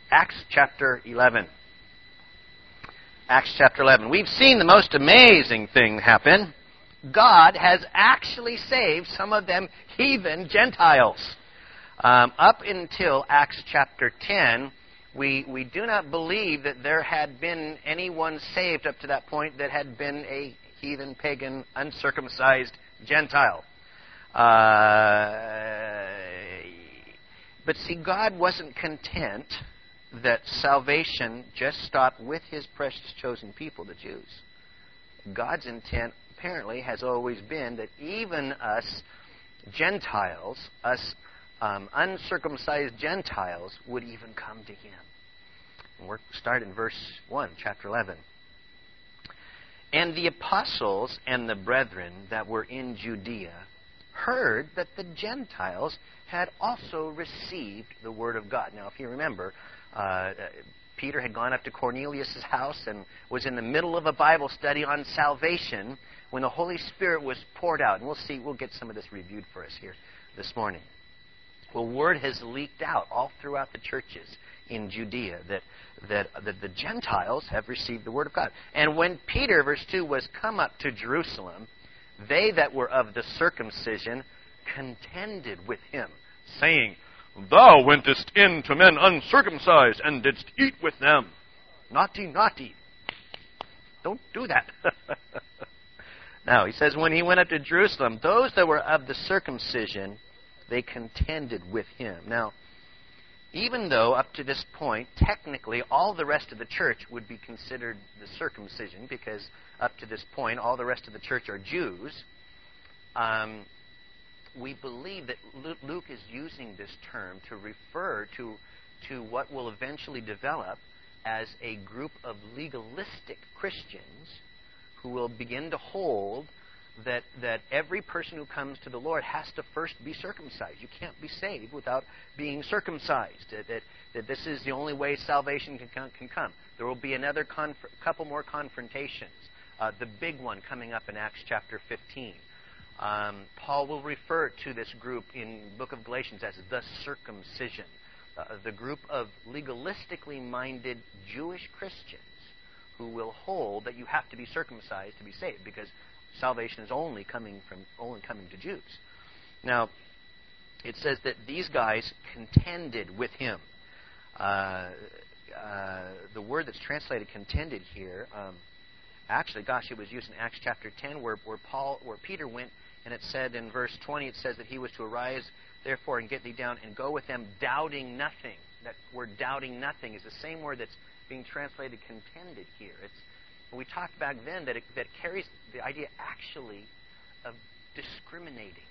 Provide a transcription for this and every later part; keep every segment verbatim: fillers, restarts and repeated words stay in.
Acts chapter eleven. Acts chapter eleven. We've seen the most amazing thing happen. God has actually saved some of them heathen Gentiles. Um, up until Acts chapter ten, we, we do not believe that there had been anyone saved up to that point that had been a heathen, pagan, uncircumcised Gentile. Uh, but see, God wasn't content that salvation just stopped with His precious chosen people, the Jews. God's intent apparently has always been that even us Gentiles, us um, uncircumcised Gentiles, would even come to Him. And we're start in verse one, chapter eleven. And the apostles and the brethren that were in Judea heard that the Gentiles had also received the word of God. Now, if you remember, uh, Peter had gone up to Cornelius' house and was in the middle of a Bible study on salvation when the Holy Spirit was poured out. And we'll see, we'll get some of this reviewed for us here this morning. Well, word has leaked out all throughout the churches in Judea that, that, that the Gentiles have received the word of God. And when Peter, verse two, was come up to Jerusalem, they that were of the circumcision contended with him, saying, Thou wentest in to men uncircumcised, and didst eat with them. Naughty, naughty. Don't do that. Now, he says, when he went up to Jerusalem, those that were of the circumcision, they contended with him. Now, even though up to this point, technically, all the rest of the church would be considered the circumcision, because up to this point, all the rest of the church are Jews, um, we believe that Luke is using this term to refer to, to what will eventually develop as a group of legalistic Christians who will begin to hold that, that every person who comes to the Lord has to first be circumcised. You can't be saved without being circumcised. That, that, that this is the only way salvation can come. Can come. There will be another conf- couple more confrontations. Uh, the big one coming up in Acts chapter fifteen. Um, Paul will refer to this group in the book of Galatians as the circumcision. Uh, the group of legalistically minded Jewish Christians who will hold that you have to be circumcised to be saved, because salvation is only coming from only coming to Jews. Now, it says that these guys contended with him. Uh, uh, the word that's translated "contended" here, um, actually, gosh, it was used in Acts chapter ten, where, where Paul, where Peter went, and it said in verse twenty, it says that he was to arise, therefore, and get thee down, and go with them, doubting nothing. That word "doubting nothing" is the same word that's being translated "contended" here. It's we talked back then that it, that carries the idea actually of discriminating.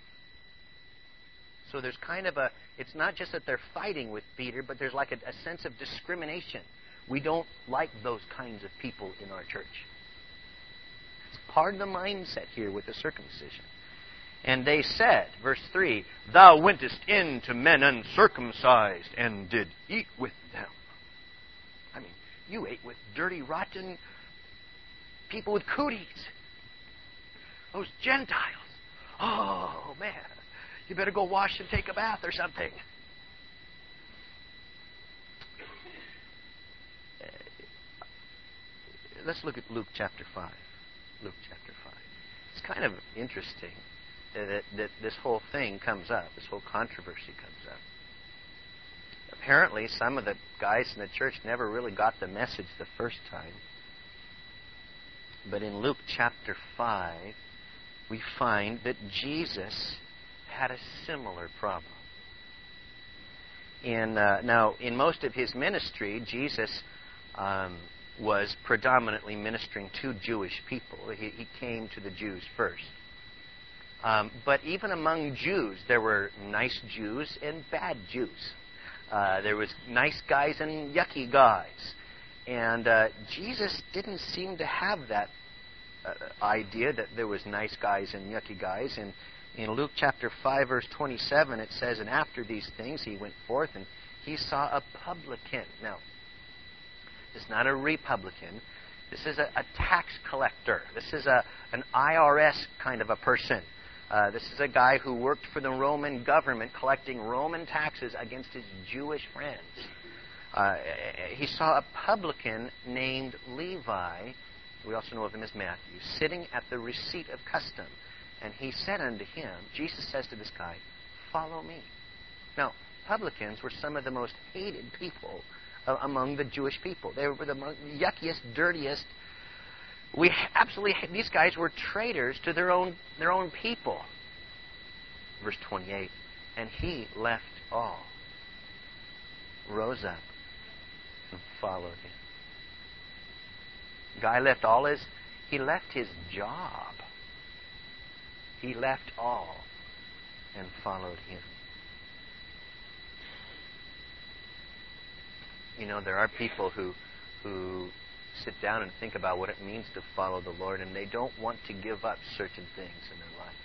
So there's kind of a, it's not just that they're fighting with Peter, but there's like a, a sense of discrimination. We don't like those kinds of people in our church. It's part of the mindset here with the circumcision. And they said, verse three, Thou wentest in to men uncircumcised, and did eat with them. I mean, you ate with dirty, rotten people with cooties. Those Gentiles. Oh, man. You better go wash and take a bath or something. Let's look at Luke chapter five. Luke chapter five. It's kind of interesting that, that this whole thing comes up. This whole controversy comes up. Apparently, some of the guys in the church never really got the message the first time. But in Luke chapter five, we find that Jesus had a similar problem. In, uh, now, in most of his ministry, Jesus um, was predominantly ministering to Jewish people. He, he came to the Jews first. Um, but even among Jews, there were nice Jews and bad Jews. Uh, there was nice guys and yucky guys. And uh, Jesus didn't seem to have that uh, idea that there was nice guys and yucky guys. And in Luke chapter five, verse twenty-seven, it says, And after these things he went forth, and he saw a publican. Now, this is not a republican. This is a, a tax collector. This is a an I R S kind of a person. Uh, this is a guy who worked for the Roman government collecting Roman taxes against his Jewish friends. uh, he saw a publican named Levi, we also know of him as Matthew, sitting at the receipt of custom. And he said unto him, Jesus says to this guy, follow me. Now, publicans were some of the most hated people uh, among the Jewish people. They were the most yuckiest, dirtiest. We absolutely, these guys were traitors to their own, their own people. Verse twenty-eight, and he left all, rose up, and followed him. Guy left all his, he left his job. He left all and followed him. You know, there are people who who sit down and think about what it means to follow the Lord, and they don't want to give up certain things in their life.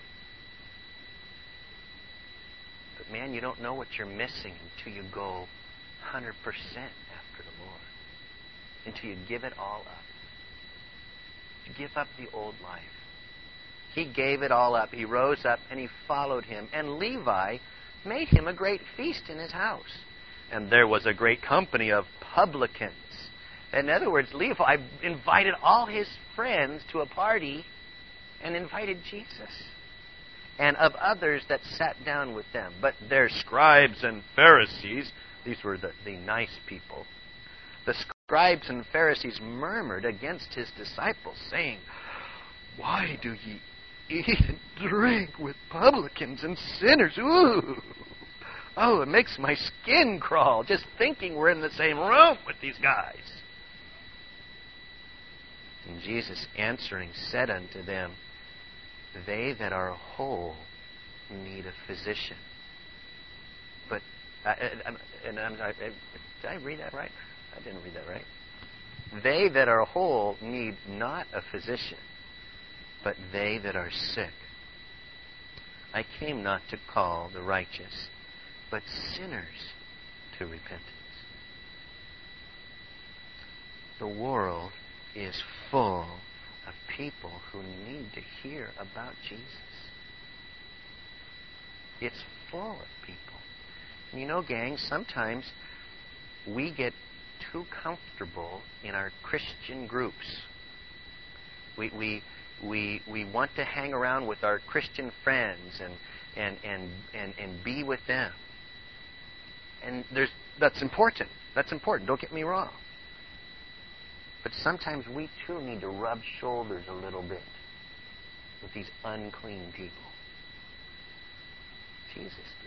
But man, you don't know what you're missing until you go one hundred percent after the Lord. Until you give it all up. You give up the old life. He gave it all up. He rose up and he followed him. And Levi made him a great feast in his house. And there was a great company of publicans. In other words, Levi invited all his friends to a party and invited Jesus. And of others that sat down with them. But their scribes and Pharisees, these were the, the nice people, the scribes and Pharisees murmured against his disciples, saying, why do ye eat and drink with publicans and sinners? Ooh! Oh, it makes my skin crawl just thinking we're in the same room with these guys. And Jesus answering said unto them, they that are whole need a physician. But, uh, and I'm, I, did I read that right? I didn't read that right. They that are whole need not a physician, but they that are sick. I came not to call the righteous, but sinners to repentance. The world is full of people who need to hear about Jesus. It's full of people. And you know, gang, sometimes we get too comfortable in our Christian groups. We we we we want to hang around with our Christian friends and and and and, and be with them. And there's that's important. That's important. Don't get me wrong. But sometimes we too need to rub shoulders a little bit with these unclean people. Jesus did.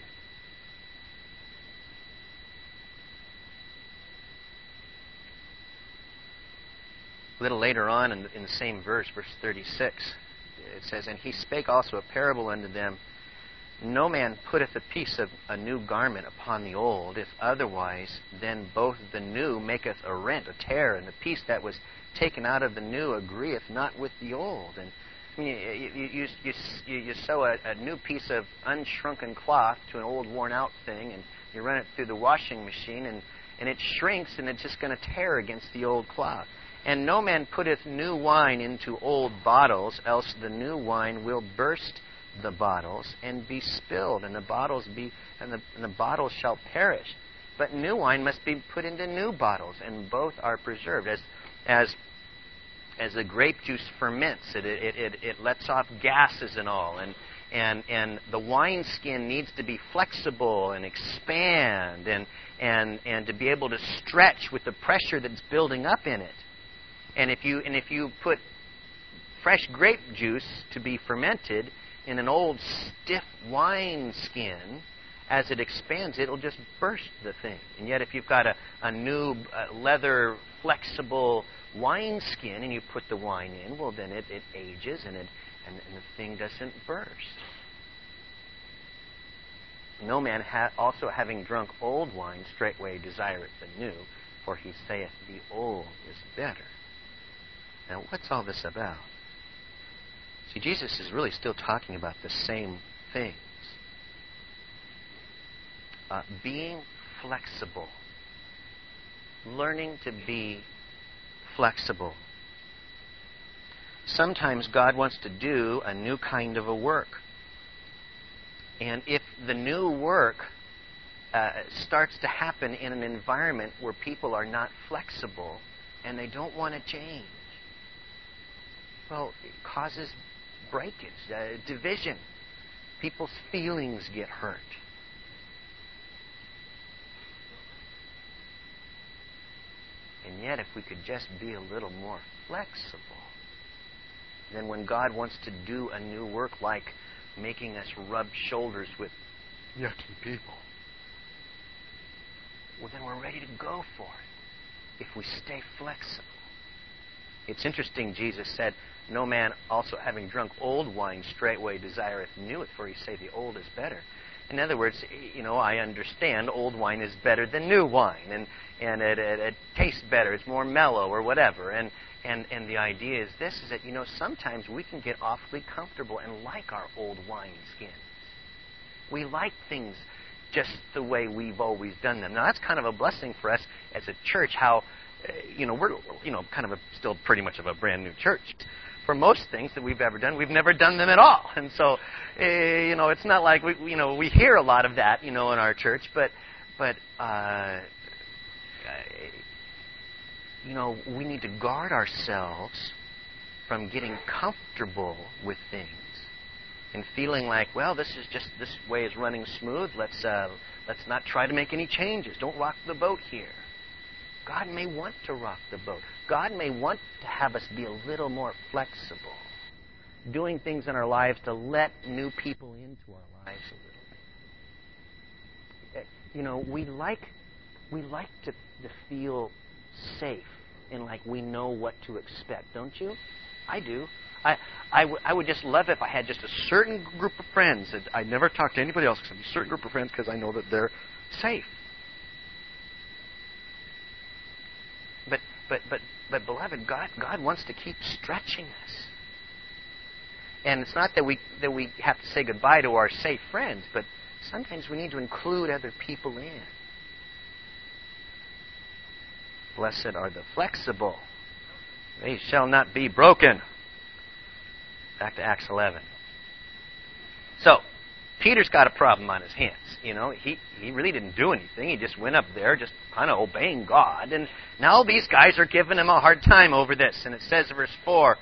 A little later on in the, in the same verse, verse thirty-six, it says, and he spake also a parable unto them, no man putteth a piece of a new garment upon the old, if otherwise, then both the new maketh a rent, a tear, and the piece that was taken out of the new agreeth not with the old. And I mean, you, you, you, you, you sew a, a new piece of unshrunken cloth to an old worn-out thing, and you run it through the washing machine, and, and it shrinks, and it's just going to tear against the old cloth. And no man putteth new wine into old bottles, else the new wine will burst the bottles and be spilled, and the bottles be and the, and the bottles shall perish. But new wine must be put into new bottles, and both are preserved. As as as the grape juice ferments, it it it, it lets off gases and all, and and and the wine skin needs to be flexible and expand, and and and to be able to stretch with the pressure that's building up in it. And if you and if you put fresh grape juice to be fermented in an old stiff wine skin, as it expands, it'll just burst the thing. And yet if you've got a, a new uh, leather, flexible wine skin and you put the wine in, well, then it, it ages and, it, and, and the thing doesn't burst. No man ha- also having drunk old wine straightway desireth the new, for he saith, the old is better. Now, what's all this about? See, Jesus is really still talking about the same things. Uh, being flexible. Learning to be flexible. Sometimes God wants to do a new kind of a work. And if the new work uh, starts to happen in an environment where people are not flexible and they don't want to change. Well, it causes breakage, uh, division. People's feelings get hurt. And yet, if we could just be a little more flexible, then when God wants to do a new work like making us rub shoulders with yucky people, well, then we're ready to go for it if we stay flexible. It's interesting, Jesus said, no man also having drunk old wine straightway desireth new it, for he say the old is better. In other words, you know, I understand old wine is better than new wine, and, and it, it, it tastes better, it's more mellow or whatever. And, and, and the idea is this, is that, you know, sometimes we can get awfully comfortable and like our old wine skins. We like things just the way we've always done them. Now, that's kind of a blessing for us as a church, how, uh, you know, we're, you know, kind of a, still pretty much of a brand new church. For most things that we've ever done, we've never done them at all. And so, uh, you know, it's not like, we, you know, we hear a lot of that, you know, in our church, but, but, uh, you know, we need to guard ourselves from getting comfortable with things and feeling like, well, this is just, this way is running smooth. Let's, uh, let's not try to make any changes. Don't rock the boat here. God may want to rock the boat. God may want to have us be a little more flexible, doing things in our lives to let new people into our lives a little bit. You know, we like we like to, to feel safe and like we know what to expect, don't you? I do. I, I, w- I would just love if I had just a certain group of friends that I'd never talk to anybody else except a certain group of friends because I know that they're safe. But but but but beloved, God God wants to keep stretching us. And it's not that we that we have to say goodbye to our safe friends, but sometimes we need to include other people in. Blessed are the flexible. They shall not be broken. Back to Acts eleven. So, Peter's got a problem on his hands. You know, he, he really didn't do anything. He just went up there just kind of obeying God. And now these guys are giving him a hard time over this. And it says in verse four,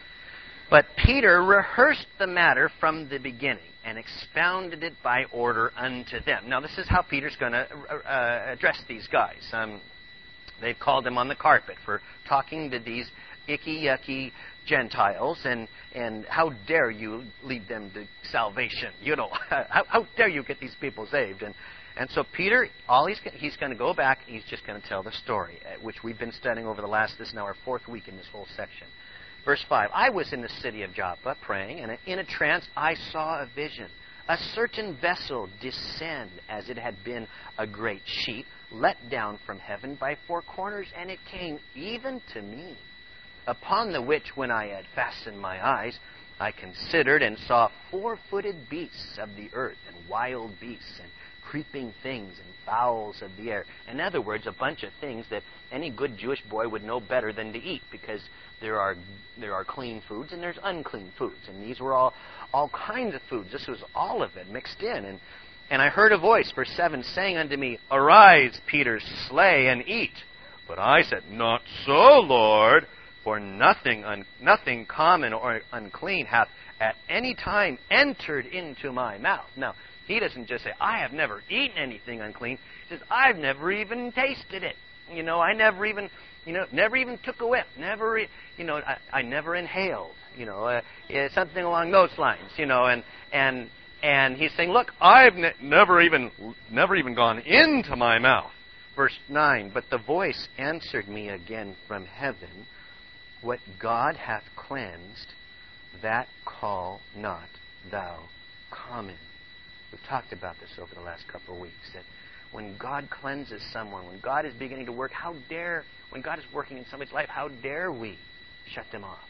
but Peter rehearsed the matter from the beginning and expounded it by order unto them. Now, this is how Peter's going to uh, address these guys. Um, they've called him on the carpet for talking to these icky, yucky Gentiles, and, and how dare you lead them to salvation? You know, how, how dare you get these people saved? And and so Peter, all he's he's going to go back, he's just going to tell the story, which we've been studying over the last, this is now our fourth week in this whole section. Verse five, I was in the city of Joppa praying, and in a trance I saw a vision. A certain vessel descend as it had been a great sheet, let down from heaven by four corners, and it came even to me. Upon the which, when I had fastened my eyes, I considered and saw four-footed beasts of the earth, and wild beasts, and creeping things, and fowls of the air. In other words, a bunch of things that any good Jewish boy would know better than to eat, because there are there are clean foods and there's unclean foods. And these were all, all kinds of foods. This was all of it mixed in. And, and I heard a voice, verse seven, saying unto me, Arise, Peter, slay and eat. But I said, Not so, Lord. For nothing un, nothing common or unclean hath at any time entered into my mouth. Now, he doesn't just say, I have never eaten anything unclean. He says, I've never even tasted it. You know, I never even, you know, never even took a whiff. Never, you know, I, I never inhaled. You know, uh, yeah, something along those lines. You know, and and and he's saying, look, I've ne- never even never even gone into my mouth. Verse nine. But the voice answered me again from heaven. What God hath cleansed, that call not thou common. We've talked about this over the last couple of weeks, that when God cleanses someone, when God is beginning to work, how dare, when God is working in somebody's life, how dare we shut them off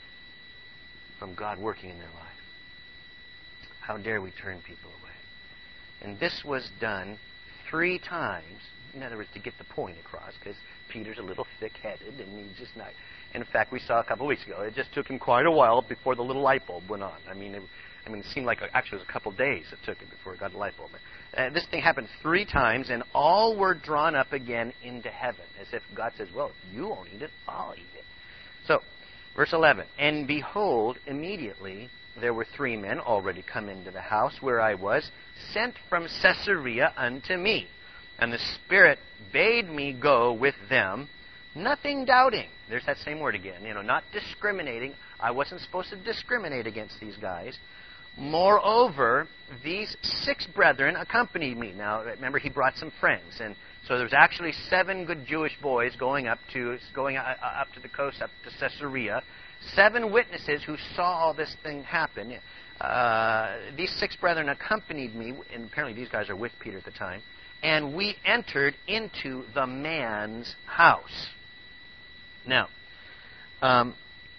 from God working in their life? How dare we turn people away? And this was done three times, in other words, to get the point across, because Peter's a little thick-headed, and he's just not... In fact, we saw a couple of weeks ago, it just took him quite a while before the little light bulb went on. I mean, it, I mean, it seemed like a, actually it was a couple days it took it before it got a light bulb. Uh, this thing happened three times, and all were drawn up again into heaven, as if God says, well, if you won't eat it, I'll eat it. So, verse eleven, and behold, immediately there were three men already come into the house where I was, sent from Caesarea unto me. And the Spirit bade me go with them, nothing doubting. There's that same word again. You know, not discriminating. I wasn't supposed to discriminate against these guys. Moreover, these six brethren accompanied me. Now, remember, he brought some friends. And so there's actually seven good Jewish boys going up to going up to the coast, up to Caesarea. Seven witnesses who saw all this thing happen. Uh, these six brethren accompanied me, and apparently these guys are with Peter at the time. And we entered into the man's house. Now, um,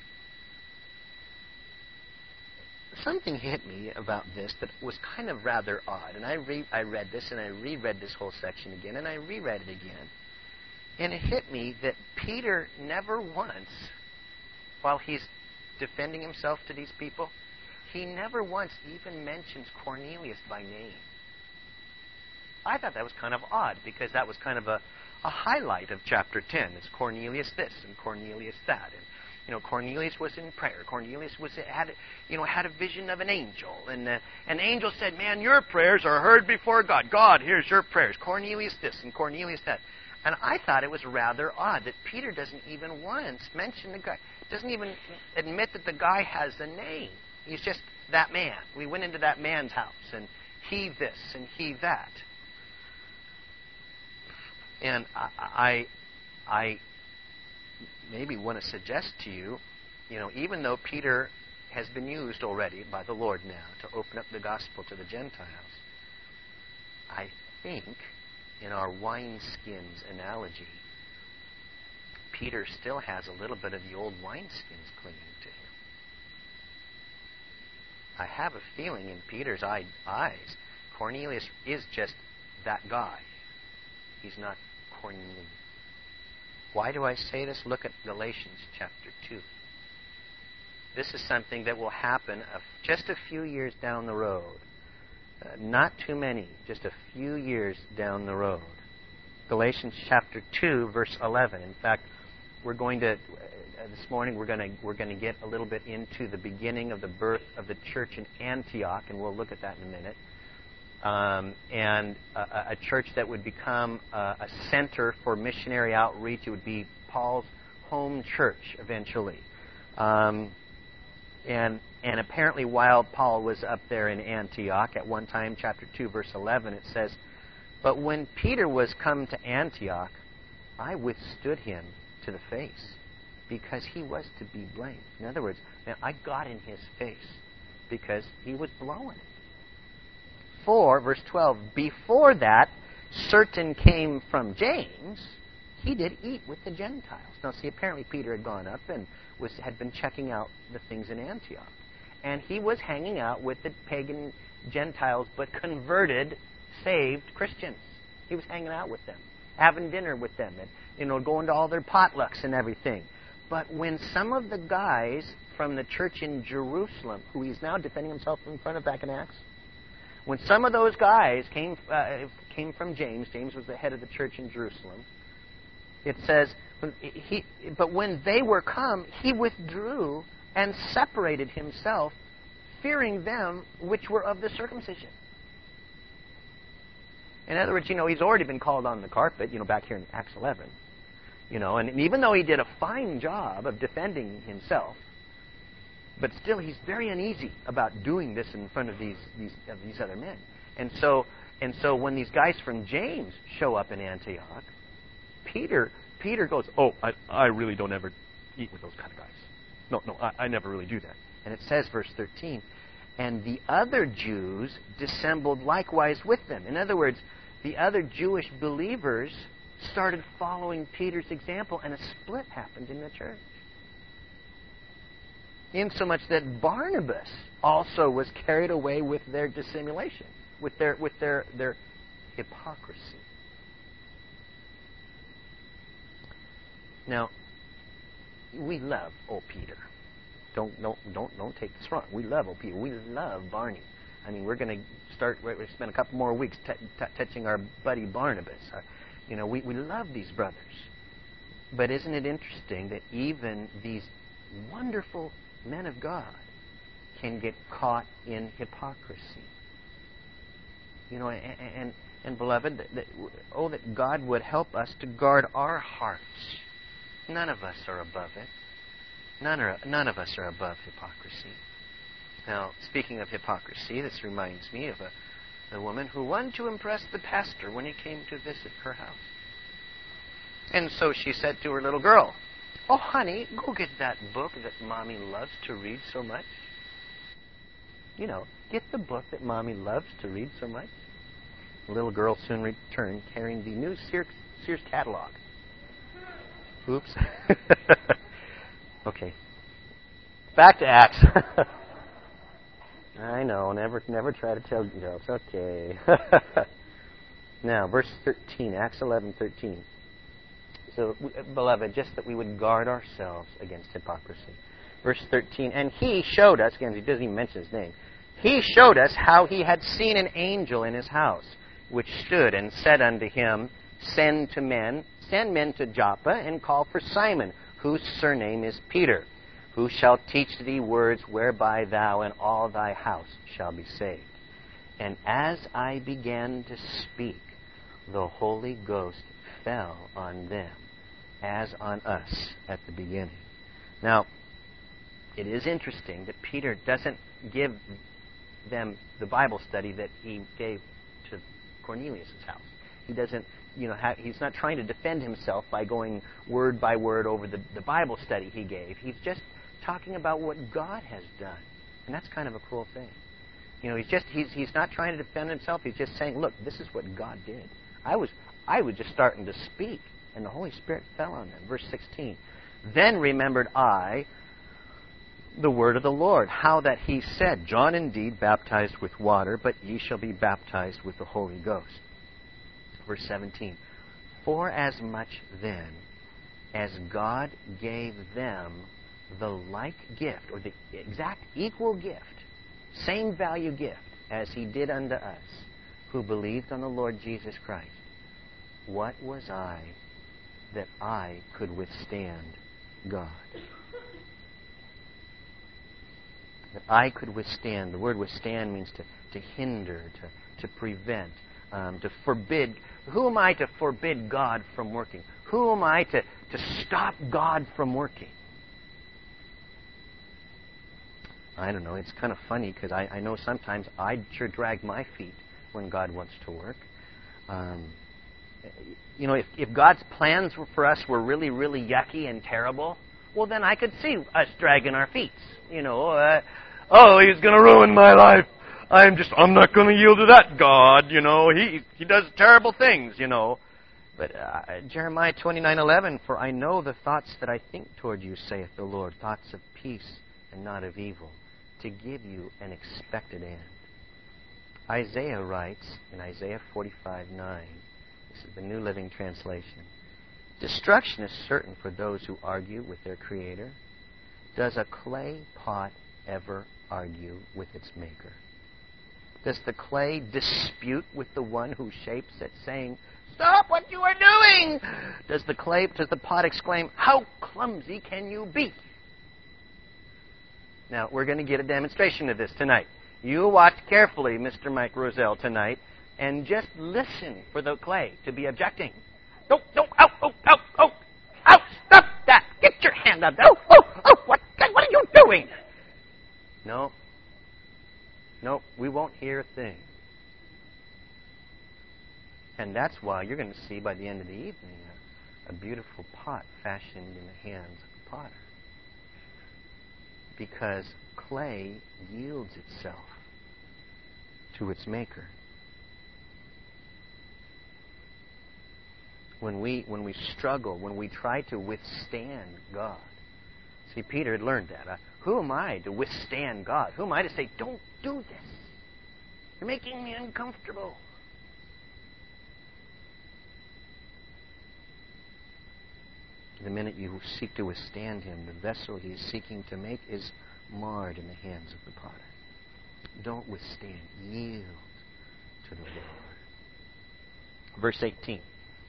something hit me about this that was kind of rather odd. And I, re- I read this, and I reread this whole section again, and I reread it again. And it hit me that Peter never once, while he's defending himself to these people, he never once even mentions Cornelius by name. I thought that was kind of odd, because that was kind of a, a highlight of chapter ten. It's Cornelius this and Cornelius that. And, you know, Cornelius was in prayer. Cornelius was had, you know, had a vision of an angel. And uh, an angel said, man, your prayers are heard before God. God hears your prayers. Cornelius this and Cornelius that. And I thought it was rather odd that Peter doesn't even once mention the guy. Doesn't even admit that the guy has a name. He's just that man. We went into that man's house, and he this and he that. And I, I, I maybe want to suggest to you, you know, even though Peter has been used already by the Lord now to open up the gospel to the Gentiles, I think in our wineskins analogy, Peter still has a little bit of the old wineskins clinging to him. I have a feeling in Peter's eye, eyes, Cornelius is just that guy. He's not Cornelius. Why do I say this? Look at Galatians chapter two. This is something that will happen a, just a few years down the road. Uh, not too many, just a few years down the road. Galatians chapter two, verse eleven. In fact, we're going to, uh, this morning, we're going to we're going to get a little bit into the beginning of the birth of the church in Antioch, and we'll look at that in a minute. Um, and a, a church that would become a, a center for missionary outreach. It would be Paul's home church eventually. Um, and and apparently while Paul was up there in Antioch, at one time, chapter two, verse eleven, it says, but when Peter was come to Antioch, I withstood him to the face, because he was to be blamed. In other words, man, I got in his face because he was blowing it. For, verse twelve, before that, certain came from James, he did eat with the Gentiles. Now, see, apparently Peter had gone up and was had been checking out the things in Antioch. And he was hanging out with the pagan Gentiles, but converted, saved Christians. He was hanging out with them, having dinner with them, and, you know, going to all their potlucks and everything. But when some of the guys from the church in Jerusalem, who he's now defending himself in front of back in Acts, when some of those guys came uh, came from James, James was the head of the church in Jerusalem, it says, he, but when they were come, he withdrew and separated himself, fearing them which were of the circumcision. In other words, you know, he's already been called on the carpet, you know, back here in Acts eleven. You know, and even though he did a fine job of defending himself, but still he's very uneasy about doing this in front of these these, of these other men. And so and so when these guys from James show up in Antioch, Peter Peter goes, oh, I, I really don't ever eat with those kind of guys. No, no, I, I never really do that. And it says, verse thirteen, and the other Jews dissembled likewise with them. In other words, the other Jewish believers started following Peter's example, and a split happened in the church. Insomuch that Barnabas also was carried away with their dissimulation, with their with their their hypocrisy. Now, we love old Peter. don't don't don't don't take this wrong. We love old people. We love Barney. I mean, we're going to start. We're going to spend a couple more weeks t- t- touching our buddy Barnabas. Our, you know, we we love these brothers. But isn't it interesting that even these wonderful men of God can get caught in hypocrisy? You know, and and, and beloved, that, that, oh, that God would help us to guard our hearts. None of us are above it. None are none of us are above hypocrisy. Now, speaking of hypocrisy, this reminds me of a, a woman who wanted to impress the pastor when he came to visit her house. And so she said to her little girl, "Oh, honey, go get that book that Mommy loves to read so much. You know, get the book that Mommy loves to read so much." The little girl soon returned carrying the new Sears, Sears catalog. Oops. Okay. Back to Acts. I know, never never try to tell jokes. Okay. Now, verse thirteen, Acts eleven thirteen. So, beloved, just that we would guard ourselves against hypocrisy. Verse thirteen, and he showed us, again, he doesn't even mention his name, he showed us how he had seen an angel in his house, which stood and said unto him, Send to men, send men to Joppa, and call for Simon, whose surname is Peter, who shall teach thee words whereby thou and all thy house shall be saved. And as I began to speak, the Holy Ghost fell on them, as on us at the beginning. Now, it is interesting that Peter doesn't give them the Bible study that he gave to Cornelius' house. He doesn't, you know, ha- he's not trying to defend himself by going word by word over the, the Bible study he gave. He's just talking about what God has done. And that's kind of a cool thing. You know, he's just he's he's not trying to defend himself. He's just saying, look, this is what God did. I was I was just starting to speak, and the Holy Spirit fell on them. Verse sixteen. Then remembered I the word of the Lord, how that he said, John indeed baptized with water, but ye shall be baptized with the Holy Ghost. Verse seventeen. For as much then as God gave them the like gift, or the exact equal gift, same value gift, as he did unto us, who believed on the Lord Jesus Christ, what was I that I could withstand God? That I could withstand. The word withstand means to, to hinder, to, to prevent, um, to forbid. Who am I to forbid God from working? Who am I to, to stop God from working? I don't know. It's kind of funny because I, I know sometimes I sure drag my feet when God wants to work. Um, you know, if, if God's plans for us were really, really yucky and terrible, well, then I could see us dragging our feet. You know, uh, oh, he's going to ruin my life. I'm just, I'm not going to yield to that God. You know, he he does terrible things. You know, but uh, Jeremiah twenty-nine eleven. For I know the thoughts that I think toward you, saith the Lord, thoughts of peace and not of evil, to give you an expected end. Isaiah writes in Isaiah forty-five nine, this is the New Living Translation, destruction is certain for those who argue with their Creator. Does a clay pot ever argue with its maker? Does the clay dispute with the one who shapes it, saying, Stop what you are doing! Does the clay, does the pot exclaim, How clumsy can you be? Now, we're going to get a demonstration of this tonight. You watch carefully, Mister Mike Roselle, tonight, and just listen for the clay to be objecting. No, no, oh, oh, oh, oh, oh, stop that! Get your hand up! Oh, oh, oh, what, what are you doing? No, no, we won't hear a thing. And that's why you're going to see by the end of the evening a, a beautiful pot fashioned in the hands of the potter. Because clay yields itself to its maker. When we when we struggle, when we try to withstand God. See, Peter had learned that. Uh, who am I to withstand God? Who am I to say, don't do this? You're making me uncomfortable. The minute you seek to withstand him, the vessel he is seeking to make is marred in the hands of the potter. Don't withstand. Yield to the Lord. Verse eighteen.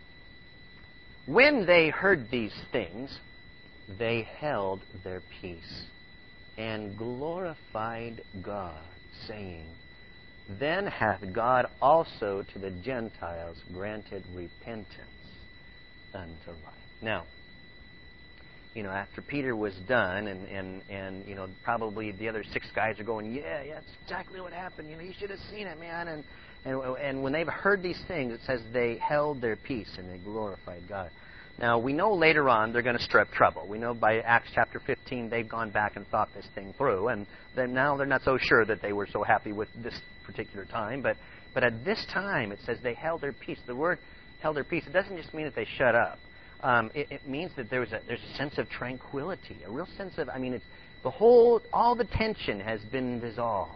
When they heard these things, they held their peace and glorified God, saying, Then hath God also to the Gentiles granted repentance unto life. Now, you know, after Peter was done, and, and, and you know, probably the other six guys are going, yeah, yeah, that's exactly what happened. You know, you should have seen it, man. And, and, and when they've heard these things, it says they held their peace and they glorified God. Now, we know later on they're going to stir up trouble. We know by Acts chapter fifteen they've gone back and thought this thing through, and then now they're not so sure that they were so happy with this particular time. But, but at this time, it says they held their peace. The word held their peace, it doesn't just mean that they shut up. Um, it, it means that there was a, there's a sense of tranquility, a real sense of, I mean, it's the whole, all the tension has been dissolved.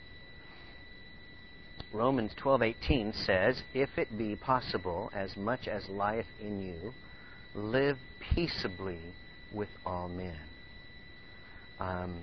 Romans twelve eighteen says, If it be possible, as much as lieth in you, live peaceably with all men. Um,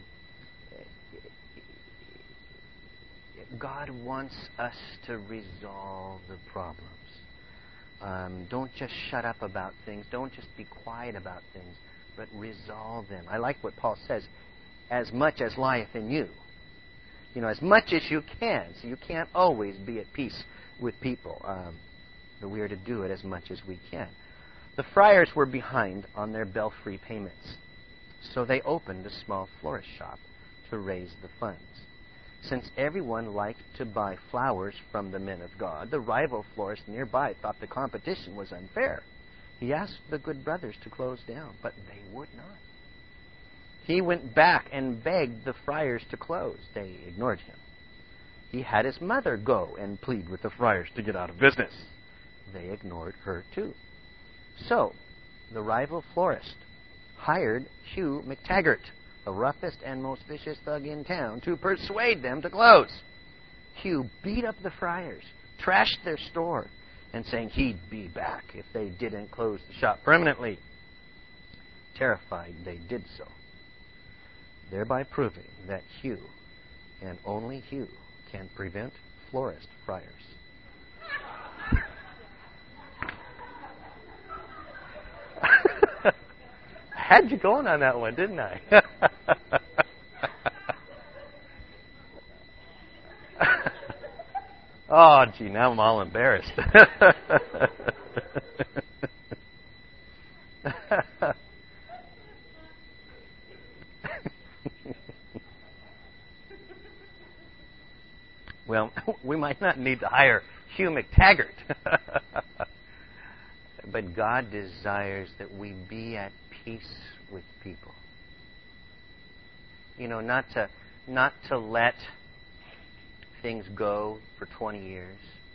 God wants us to resolve the problems. Um, don't just shut up about things. Don't just be quiet about things, but resolve them. I like what Paul says, as much as lieth in you. You know, as much as you can. So you can't always be at peace with people. Um, but we are to do it as much as we can. The friars were behind on their belfry payments, so they opened a small florist shop to raise the funds. Since everyone liked to buy flowers from the men of God, the rival florist nearby thought the competition was unfair. He asked the good brothers to close down, but they would not. He went back and begged the friars to close. They ignored him. He had his mother go and plead with the friars to get out of business. They ignored her too. So, the rival florist hired Hugh McTaggart, the roughest and most vicious thug in town, to persuade them to close. Hugh beat up the friars, trashed their store, and saying he'd be back if they didn't close the shop permanently. Terrified, they did so, thereby proving that Hugh, and only Hugh, can prevent florist friars. I had you going on that one, didn't I? Oh, gee, now I'm all embarrassed. Well, we might not need to hire Hugh McTaggart. But God desires that we be at peace with people. You know, not to not to let things go for twenty years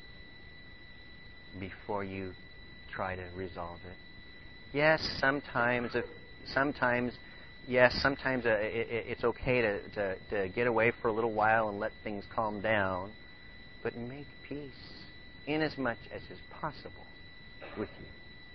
before you try to resolve it. Yes, sometimes, sometimes, yes, sometimes uh, it, it's okay to, to, to get away for a little while and let things calm down, but make peace inasmuch as is possible with you.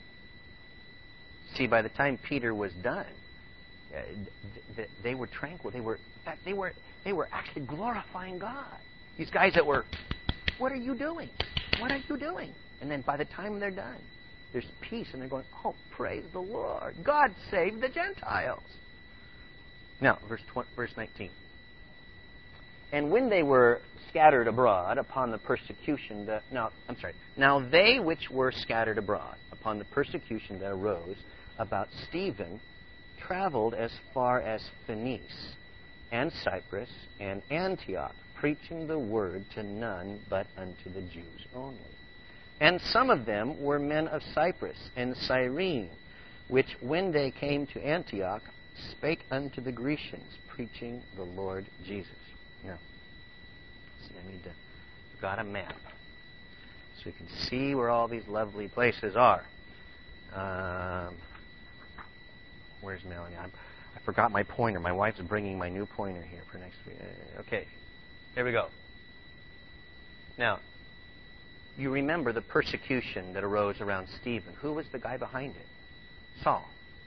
See, by the time Peter was done, uh, th- th- they were tranquil. They were, in fact, they were they were actually glorifying God. These guys that were, what are you doing? What are you doing? And then by the time they're done, there's peace, and they're going, oh, praise the Lord. God saved the Gentiles. Now, verse twenty, verse nineteen. And when they were scattered abroad upon the persecution that... Now, I'm sorry. Now they which were scattered abroad upon the persecution that arose about Stephen traveled as far as Phoenice and Cyprus and Antioch, preaching the word to none but unto the Jews only. And some of them were men of Cyprus and Cyrene, which when they came to Antioch spake unto the Grecians, preaching the Lord Jesus. Now, see, I need to, I've got a map so you can see where all these lovely places are. Um, where's Melanie? I'm, I forgot my pointer. My wife's bringing my new pointer here for next week. Uh, okay, here we go. Now, you remember the persecution that arose around Stephen. Who was the guy behind it? Saul.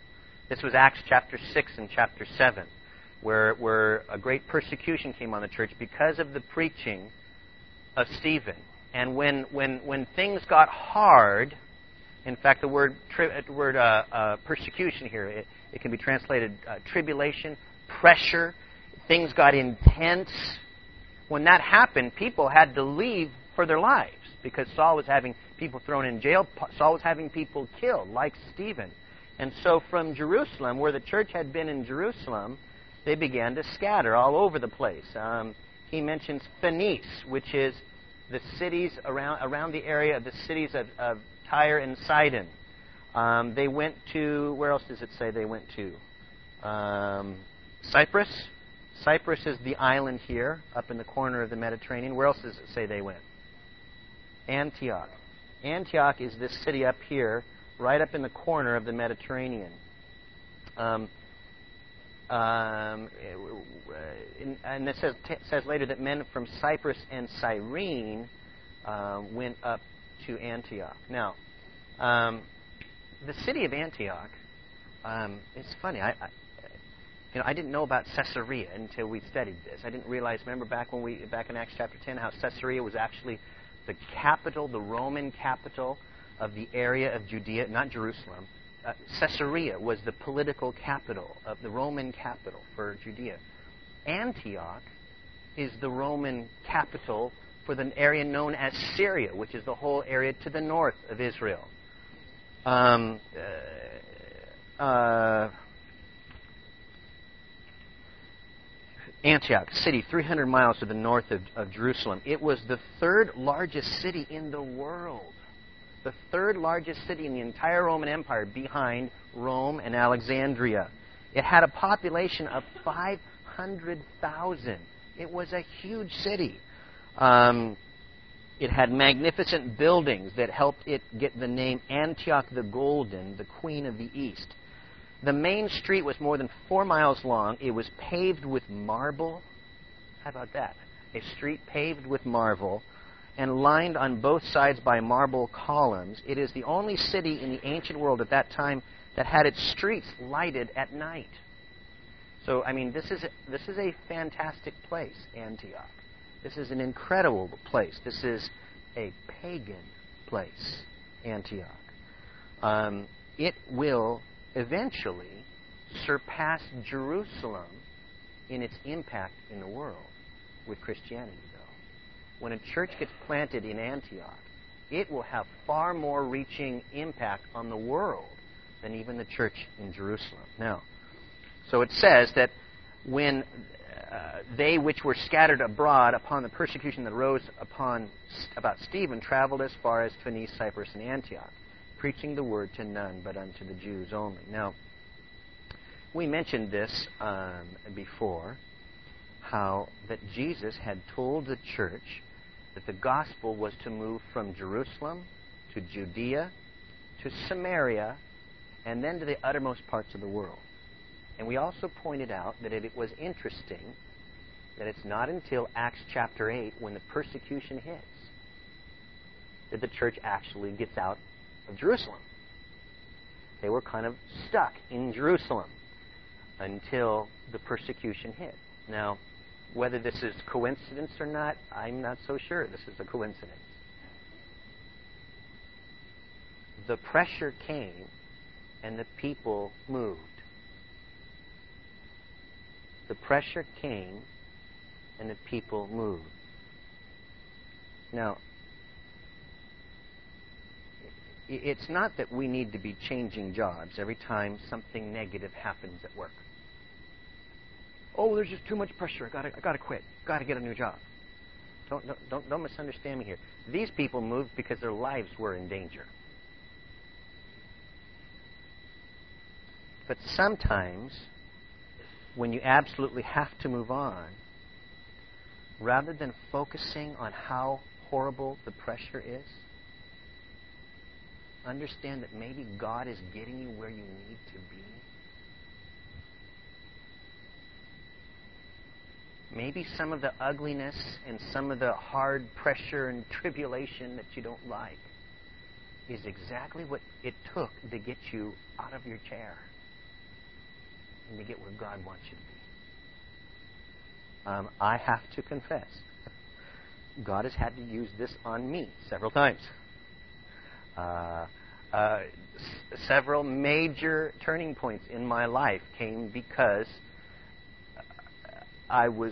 This was Acts chapter six and chapter seven, where, where a great persecution came on the church because of the preaching of Stephen. And when, when, when things got hard, in fact, the word, tri- word uh, uh, persecution here, it, it can be translated uh, tribulation, pressure, things got intense. When that happened, people had to leave for their lives because Saul was having people thrown in jail. Saul was having people killed, like Stephen. And so from Jerusalem, where the church had been in Jerusalem, they began to scatter all over the place. Um, he mentions Phoenice, which is the cities around around the area of the cities of, of Tyre and Sidon. Um, they went to, where else does it say they went to? Um, Cyprus. Cyprus is the island here, up in the corner of the Mediterranean. Where else does it say they went? Antioch. Antioch is this city up here, right up in the corner of the Mediterranean. Um, um, and it says, t- says later that men from Cyprus and Cyrene uh, went up to Antioch. Now, um, the city of Antioch, um, it's funny. I, I, you know, I didn't know about Caesarea until we studied this. I didn't realize. Remember back when we back in Acts chapter ten, how Caesarea was actually the capital, the Roman capital of the area of Judea, not Jerusalem. Uh, Caesarea was the political capital of the Roman capital for Judea. Antioch is the Roman capital for the area known as Syria, which is the whole area to the north of Israel. Um, uh, uh, Antioch, city three hundred miles to the north of, of Jerusalem. It was the third largest city in the world. The third largest city in the entire Roman Empire, behind Rome and Alexandria. It had a population of five hundred thousand. It was a huge city. Um, it had magnificent buildings that helped it get the name Antioch the Golden, the Queen of the East. The main street was more than four miles long. It was paved with marble. How about that? A street paved with marble and lined on both sides by marble columns. It is the only city in the ancient world at that time that had its streets lighted at night. So, I mean, this is a, this is a fantastic place, Antioch. This is an incredible place. This is a pagan place, Antioch. Um, it will eventually surpass Jerusalem in its impact in the world with Christianity, though. When a church gets planted in Antioch, it will have far more reaching impact on the world than even the church in Jerusalem. Now, so it says that when uh, they which were scattered abroad upon the persecution that arose upon about Stephen traveled as far as Phoenice, Cyprus, and Antioch, preaching the word to none but unto the Jews only. Now, we mentioned this um, before, how that Jesus had told the church that the gospel was to move from Jerusalem to Judea to Samaria and then to the uttermost parts of the world. And we also pointed out that it was interesting that it's not until Acts chapter eight, when the persecution hits, that the church actually gets out of Jerusalem. They were kind of stuck in Jerusalem until the persecution hit. Now, whether this is coincidence or not, I'm not so sure this is a coincidence. The pressure came and the people moved. The pressure came and the people moved. Now, it's not that we need to be changing jobs every time something negative happens at work. Oh, there's just too much pressure. I gotta, I gotta quit. Gotta get a new job. Don't, don't, don't, don't misunderstand me here. These people moved because their lives were in danger. But sometimes, when you absolutely have to move on, rather than focusing on how horrible the pressure is, understand that maybe God is getting you where you need to be. Maybe some of the ugliness and some of the hard pressure and tribulation that you don't like is exactly what it took to get you out of your chair. and to get where God wants you to be. Um, I have to confess, God has had to use this on me several times. Uh, uh, s- several major turning points in my life came because I was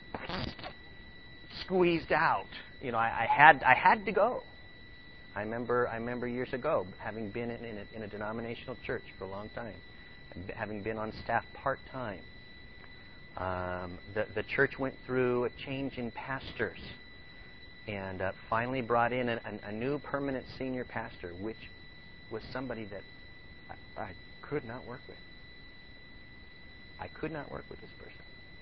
squeezed out. You know, I, I had I had to go. I remember I remember years ago having been in, in, a, in a denominational church for a long time, having been on staff part time. Um, the the church went through a change in pastors, and uh, finally brought in a, a, a new permanent senior pastor, which was somebody that I, I could not work with. I could not work with this person.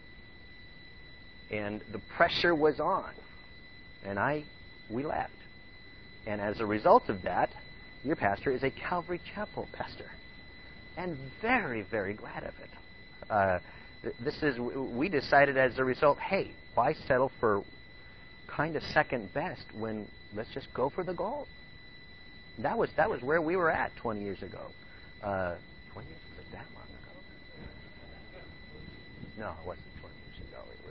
And the pressure was on. And I, we left. And as a result of that, your pastor is a Calvary Chapel pastor. And very, very glad of it. Uh, th- this is, we decided as a result, hey, why settle for kind of second best when let's just go for the gold? That was that was where we were at twenty years ago. Uh, twenty years, was it that long ago? No, it wasn't twenty years ago. It was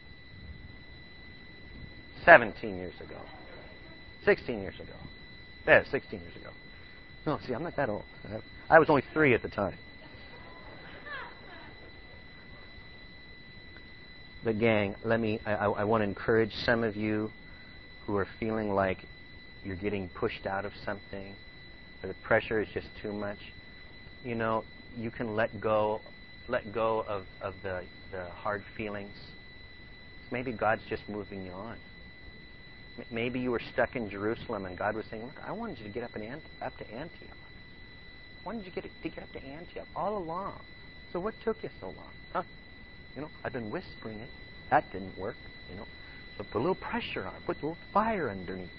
seventeen years ago. sixteen years ago. Yeah, sixteen years ago. No, see, I'm not that old. I was only three at the time. But gang, let me, I, I want to encourage some of you who are feeling like you're getting pushed out of something, or the pressure is just too much. You know, you can let go, let go of, of the, the hard feelings. Maybe God's just moving you on. Maybe you were stuck in Jerusalem and God was saying, look, I wanted you to get up, in Ant- up to Antioch. I wanted you to get, to get up to Antioch all along. So what took you so long? Huh? You know, I've been whispering it. That didn't work, you know. So put a little pressure on it. Put a little fire underneath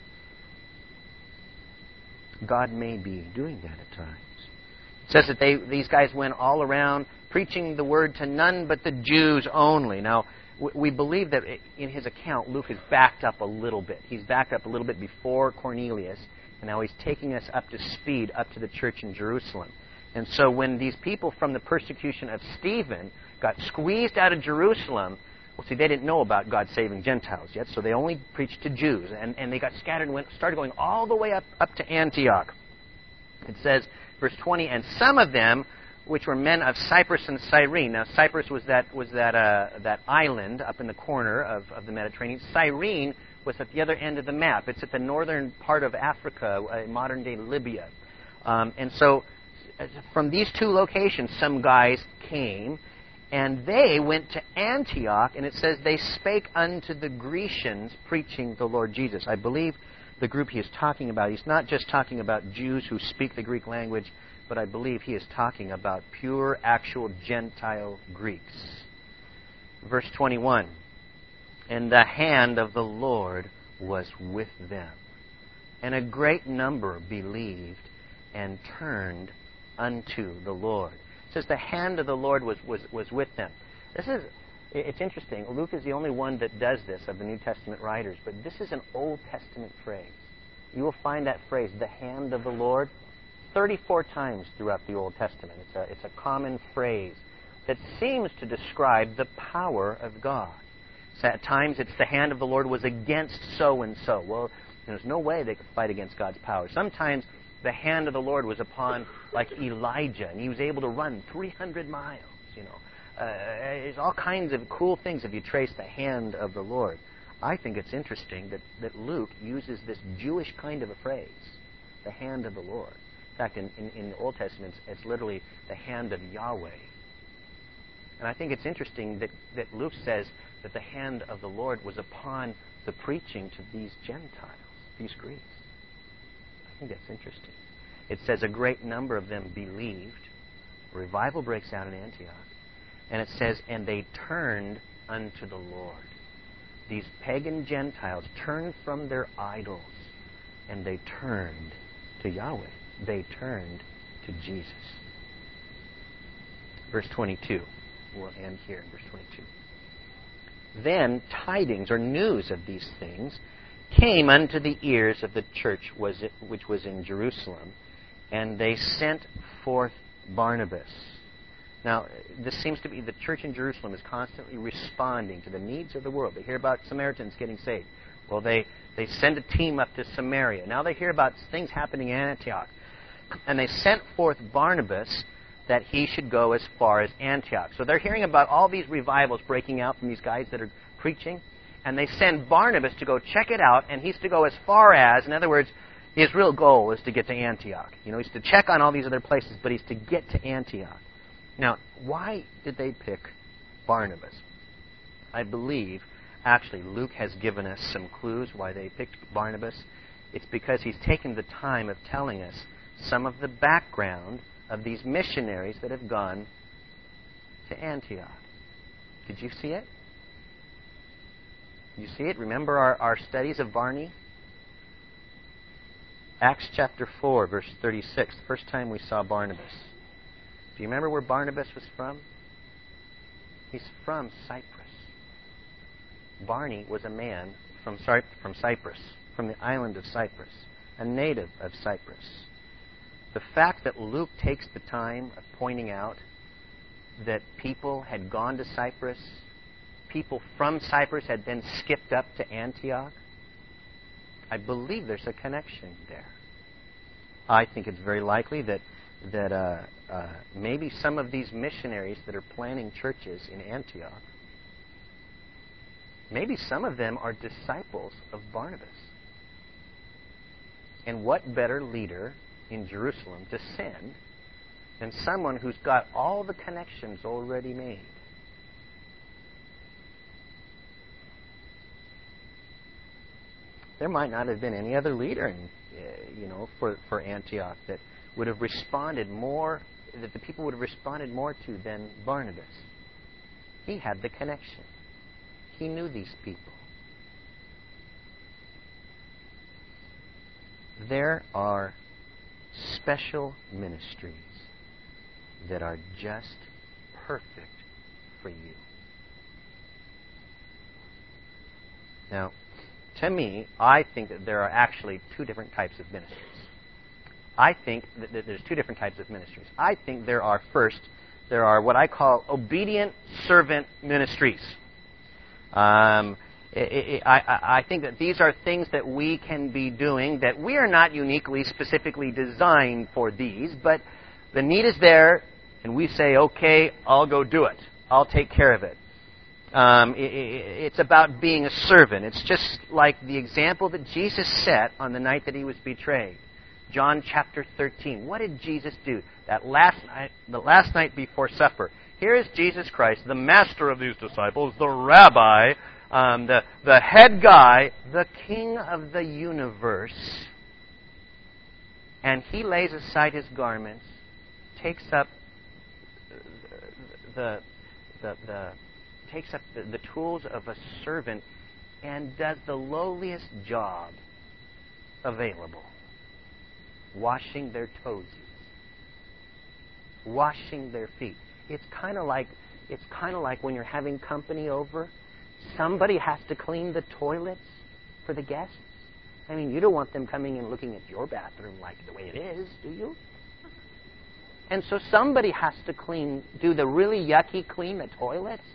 you. God may be doing that at times. It says that they these guys went all around preaching the word to none but the Jews only. Now, we believe that in his account, Luke is backed up a little bit. He's backed up a little bit before Cornelius, and now he's taking us up to speed, up to the church in Jerusalem. And so when these people from the persecution of Stephen got squeezed out of Jerusalem, well, see, they didn't know about God saving Gentiles yet, so they only preached to Jews. And, and they got scattered and went, started going all the way up, up to Antioch. It says, verse twenty, and some of them, which were men of Cyprus and Cyrene. Now, Cyprus was that was that uh, that island up in the corner of, of the Mediterranean. Cyrene was at the other end of the map. It's at the northern part of Africa, uh, modern-day Libya. Um, and so from these two locations, some guys came, and they went to Antioch, and it says they spake unto the Grecians, preaching the Lord Jesus. I believe the group he is talking about, he's not just talking about Jews who speak the Greek language, but I believe he is talking about pure, actual Gentile Greeks. Verse twenty-one, and the hand of the Lord was with them, and a great number believed and turned unto the Lord. It says the hand of the Lord was, was, was with them. This is, it's interesting. Luke is the only one that does this of the New Testament writers, but this is an Old Testament phrase. You will find that phrase, the hand of the Lord, thirty-four times throughout the Old Testament. It's a, it's a common phrase that seems to describe the power of God. So at times it's the hand of the Lord was against so-and-so. Well, there's no way they could fight against God's power. Sometimes the hand of the Lord was upon, like, Elijah, and he was able to run three hundred miles, you know. Uh, there's all kinds of cool things if you trace the hand of the Lord. I think it's interesting that, that Luke uses this Jewish kind of a phrase, the hand of the Lord. In fact, in, in, in the Old Testament, it's, it's literally the hand of Yahweh. And I think it's interesting that, that Luke says that the hand of the Lord was upon the preaching to these Gentiles, these Greeks. I think that's interesting. It says a great number of them believed. A revival breaks out in Antioch. And it says, and they turned unto the Lord. These pagan Gentiles turned from their idols, and they turned to Yahweh. They turned to Jesus. Verse twenty-two. We'll end here in verse twenty-two. Then tidings or news of these things came unto the ears of the church was it, which was in Jerusalem, and they sent forth Barnabas Now, this seems to be the church in Jerusalem is constantly responding to the needs of the world. They hear about Samaritans getting saved. Well, they, they send a team up to Samaria. Now they hear about things happening in Antioch. And they sent forth Barnabas that he should go as far as Antioch. So they're hearing about all these revivals breaking out from these guys that are preaching. And they send Barnabas to go check it out, and he's to go as far as, in other words, his real goal is to get to Antioch. You know, he's to check on all these other places, but he's to get to Antioch. Now, why did they pick Barnabas? I believe, actually, Luke has given us some clues why they picked Barnabas. It's because he's taken the time of telling us some of the background of these missionaries that have gone to Antioch. Did you see it? You see it? Remember our, our studies of Barney? Acts chapter four, verse thirty-six, the first time we saw Barnabas. Do you remember where Barnabas was from? He's from Cyprus. Barney was a man from, from Cyprus, from the island of Cyprus, a native of Cyprus. The fact that Luke takes the time of pointing out that people had gone to Cyprus, people from Cyprus had then skipped up to Antioch, I believe there's a connection there. I think it's very likely that that uh, uh, maybe some of these missionaries that are planning churches in Antioch, maybe some of them are disciples of Barnabas. And what better leader in Jerusalem to send than someone who's got all the connections already made? There might not have been any other leader, in, uh, you know, for, for Antioch that would have responded more, that the people would have responded more to than Barnabas. He had the connection. He knew these people. There are special ministries that are just perfect for you. Now, to me, I think that there are actually two different types of ministries. I think that there's two different types of ministries. I think there are, first, there are what I call obedient servant ministries. Um, it, it, I, I think that these are things that we can be doing, that we are not uniquely, specifically designed for these, but the need is there, and we say, okay, I'll go do it. I'll take care of it. Um, it, it. It's about being a servant. It's just like the example that Jesus set on the night that he was betrayed. John chapter thirteen. What did Jesus do? That last night, the last night before supper. Here is Jesus Christ, the master of these disciples, the rabbi, um, the, the head guy, the king of the universe. And he lays aside his garments, takes up the, the, the, takes up the, the tools of a servant and does the lowliest job available. Washing their toesies. Washing their feet. It's kind of like it's kind of like when you're having company over, somebody has to clean the toilets for the guests. I mean, you don't want them coming and looking at your bathroom like the way it is, do you? And so somebody has to clean, do the really yucky clean the toilets.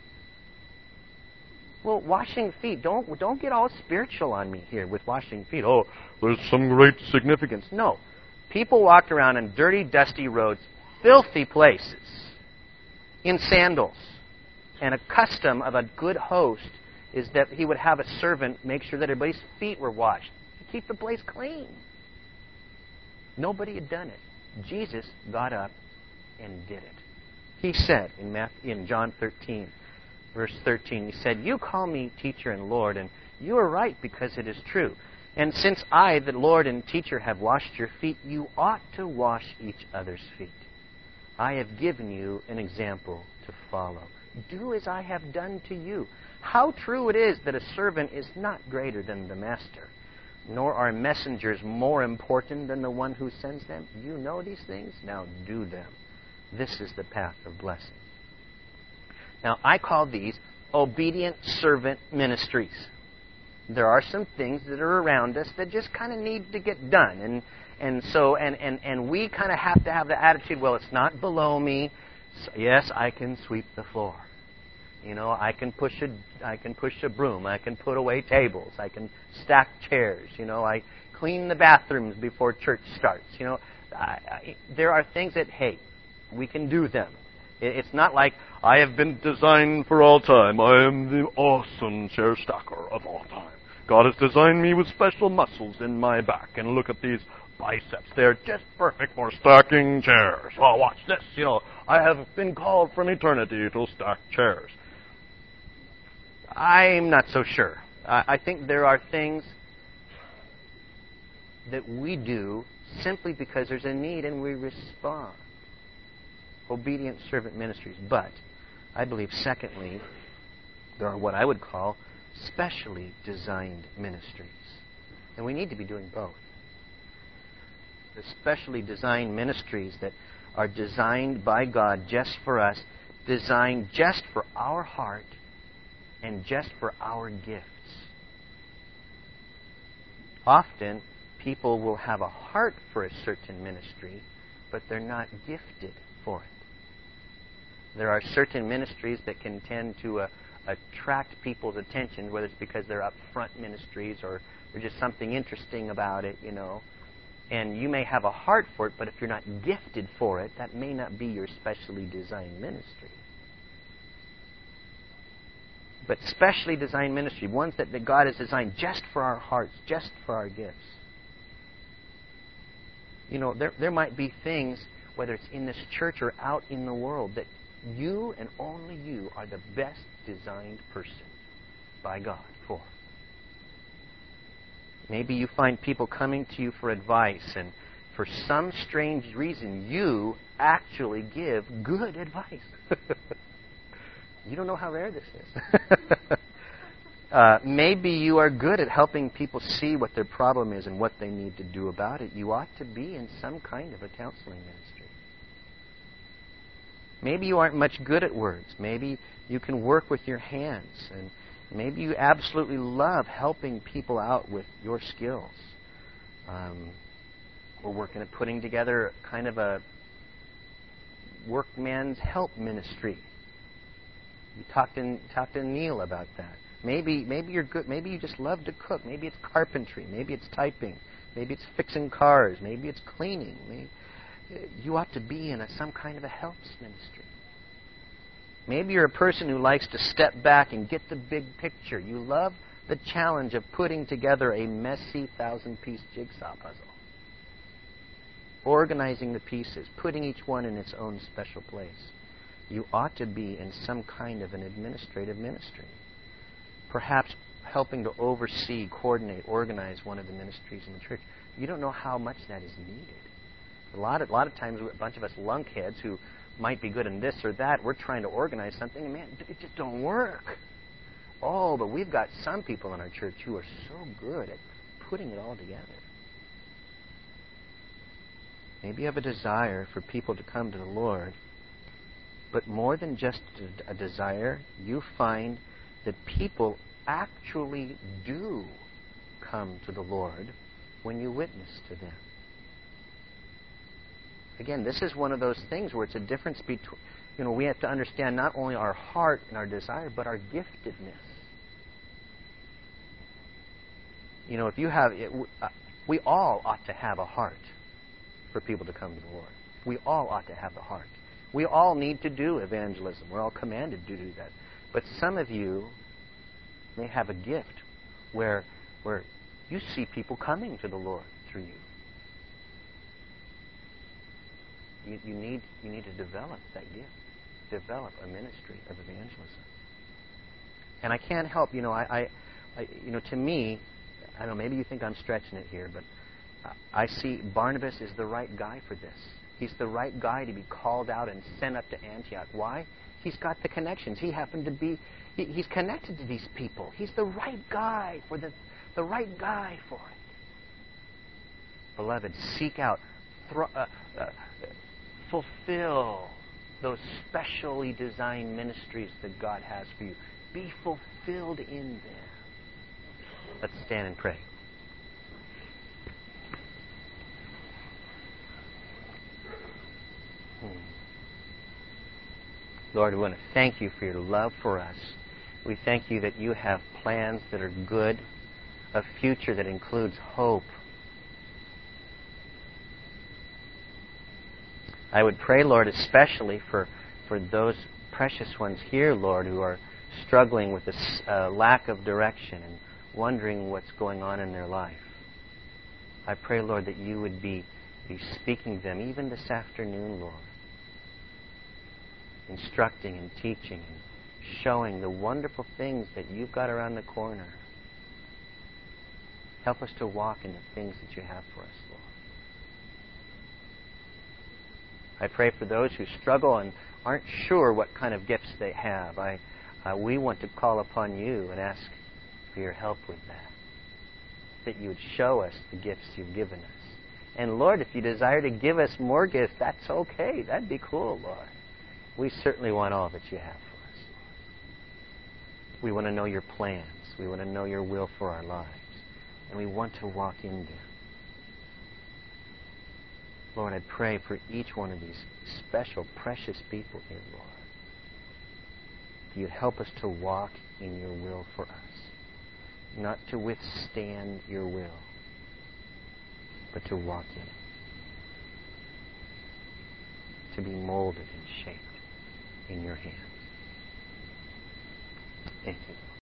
Well, washing feet, don't don't get all spiritual on me here with washing feet. Oh, there's some great significance. No. People walked around in dirty, dusty roads, filthy places, in sandals. And a custom of a good host is that he would have a servant make sure that everybody's feet were washed to keep the place clean. Nobody had done it. Jesus got up and did it. He said in Matthew, in John thirteen, verse thirteen, he said, "You call me teacher and Lord, and you are right because it is true. And since I, the Lord and teacher, have washed your feet, you ought to wash each other's feet. I have given you an example to follow. Do as I have done to you." How true it is that a servant is not greater than the master, nor are messengers more important than the one who sends them. You know these things? Now do them. This is the path of blessing. Now, I call these obedient servant ministries. There are some things that are around us that just kind of need to get done. And and so and, and, and we kind of have to have the attitude, well, it's not below me So, yes, I can sweep the floor. You know, I can push a, I can push a broom. I can put away tables. I can stack chairs. You know, I clean the bathrooms before church starts. You know, I, I, there are things that, hey, we can do them. It, it's not like I have been designed for all time. I am the awesome chair stacker of all time. God has designed me with special muscles in my back, and look at these biceps. They're just perfect for stacking chairs. Well, watch this. You know, I have been called from eternity to stack chairs. I'm not so sure. I, I think there are things that we do simply because there's a need and we respond. Obedient servant ministries. But I believe, secondly, there are what I would call specially designed ministries. And we need to be doing both. The specially designed ministries that are designed by God just for us, designed just for our heart, and just for our gifts. Often, people will have a heart for a certain ministry, but they're not gifted for it. There are certain ministries that can tend to uh, attract people's attention, whether it's because they're upfront ministries or there's just something interesting about it, you know. And you may have a heart for it, but if you're not gifted for it, that may not be your specially designed ministry. But specially designed ministry, ones that, that God has designed just for our hearts, just for our gifts. You know, there, there might be things, whether it's in this church or out in the world, that you and only you are the best designed person by God for. Maybe you find people coming to you for advice, and for some strange reason, you actually give good advice. You don't know how rare this is. uh, maybe you are good at helping people see what their problem is and what they need to do about it. You ought to be in some kind of a counseling ministry. Maybe you aren't much good at words. Maybe you can work with your hands. And maybe you absolutely love helping people out with your skills. Um, we're working at putting together kind of a workman's help ministry. You talked to, talked to Neil about that. Maybe maybe you're good. Maybe you just love to cook. Maybe it's carpentry. Maybe it's typing. Maybe it's fixing cars. Maybe it's cleaning. Maybe, you ought to be in a, some kind of a helps ministry. Maybe you're a person who likes to step back and get the big picture. You love the challenge of putting together a messy thousand-piece jigsaw puzzle. Organizing the pieces, putting each one in its own special place. You ought to be in some kind of an administrative ministry. Perhaps helping to oversee, coordinate, organize one of the ministries in the church. You don't know how much that is needed. A lot of, a lot of times, a bunch of us lunkheads who might be good in this or that, we're trying to organize something, and man, it just don't work. Oh, but we've got some people in our church who are so good at putting it all together. Maybe you have a desire for people to come to the Lord, but more than just a desire, you find that people actually do come to the Lord when you witness to them. Again, this is one of those things where it's a difference between, you know, we have to understand not only our heart and our desire, but our giftedness. You know, if you have, it, we all ought to have a heart for people to come to the Lord. We all ought to have the heart. We all need to do evangelism. We're all commanded to do that. But some of you may have a gift where, where you see people coming to the Lord through you. You, you need you need to develop that gift. Develop a ministry of evangelism. And I can't help, you know, I, I, I you know, to me, I don't know, maybe you think I'm stretching it here, but I see Barnabas is the right guy for this. He's the right guy to be called out and sent up to Antioch. Why? He's got the connections. He happened to be, he, he's connected to these people. He's the right guy for the, the right guy for it. Beloved, seek out, thro- uh, uh, fulfill those specially designed ministries that God has for you. Be fulfilled in them. Let's stand and pray. Hmm. Lord, we want to thank you for your love for us. We thank you that you have plans that are good, a future that includes hope. I would pray, Lord, especially for, for those precious ones here, Lord, who are struggling with this uh, lack of direction and wondering what's going on in their life. I pray, Lord, that you would be, be speaking to them even this afternoon, Lord, instructing and teaching and showing the wonderful things that you've got around the corner. Help us to walk in the things that you have for us, Lord. I pray for those who struggle and aren't sure what kind of gifts they have. I, uh, we want to call upon you and ask for your help with that. That you would show us the gifts you've given us. And Lord, if you desire to give us more gifts, that's okay. That'd be cool, Lord. We certainly want all that you have for us, Lord. We want to know your plans. We want to know your will for our lives. And we want to walk in them. Lord, I pray for each one of these special, precious people here, Lord. That you'd help us to walk in your will for us. Not to withstand your will, but to walk in it. To be molded and shaped in your hands. Thank you.